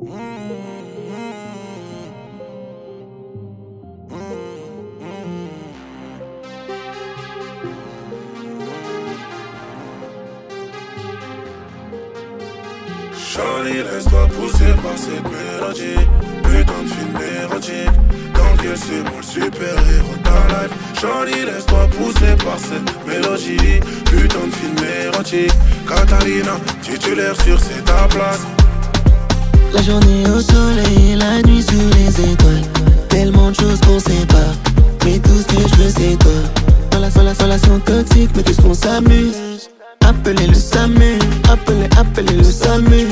Charlie, laisse-toi pousser par cette mélodie. Putain de film érotique. Dans quel c'est moi le super-héros de ta life. Charlie, laisse-toi pousser par cette mélodie. Putain de film érotique. Catalina, titulaire sur c'est ta place. La journée au soleil, la nuit sous les étoiles. Tellement de choses qu'on sait pas, mais tout ce que je veux c'est toi. Dans la relation toxique, mais tout ce qu'on s'amuse. Appelez le SAMU, appelez le SAMU.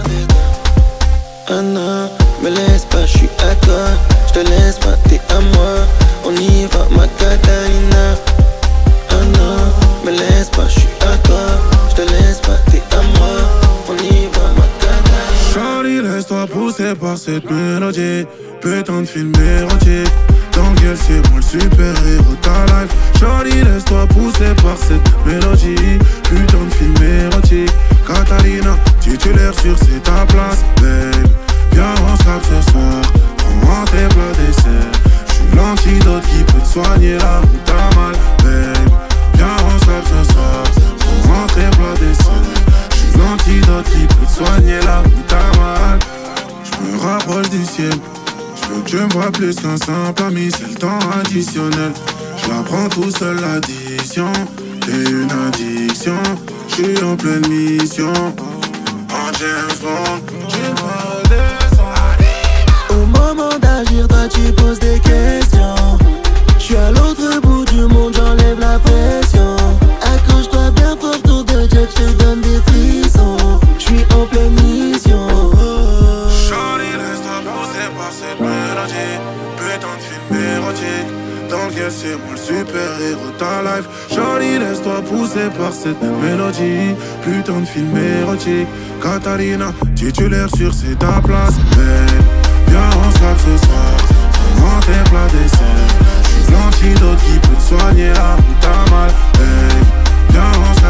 Ah non, me laisse pas, j'suis à toi. J'te laisse pas, t'es à moi. On y va, ma Catalina. Ah non, me laisse pas, j'suis à toi. J'te laisse pas, t'es à moi. On y va, ma Catalina. Charlie, laisse-toi pousser par cette mélodie. Putain de film érotique. Dans quel c'est moi le super-héros de ta life. Charlie, laisse-toi pousser par cette mélodie. Putain de film érotique. Catalina, titulaire sur c'est ta place. Babe, viens on s'appe ce soir. Prends-moi tes plats dessert. J'suis l'antidote qui peut te soigner là où t'as mal. Babe, viens on s'appe ce soir. Prends-moi tes plats dessert. J'suis l'antidote qui peut te soigner là où t'as mal. J'me rapproche du ciel. J'veux que tu me vois plus qu'un simple ami, c'est le temps additionnel. J'la prends tout seul l'addition, t'es une addiction. J'suis en pleine mission, en James Bond. Tu me redescends. Au moment d'agir, toi tu poses des questions. J'suis à l'autre bout du monde, j'enlève la pression. Accroche-toi bien fort, tour de jet, j'te donne des frissons. J'suis en pleine mission. Charlie, laisse-toi pousser par cette mélodie. Putain de film érotique. Dans lequel c'est moi le super-héros de ta life. Charlie, laisse-toi pousser par cette mélodie. Putain de film érotique. Catalina, titulaire sur c'est ta place. Babe, viens on s'appe ce soir. Prends-moi tes plats dessert. J'suis l'antidote qui peut te soigner là où t'as mal. Babe, viens on s'appe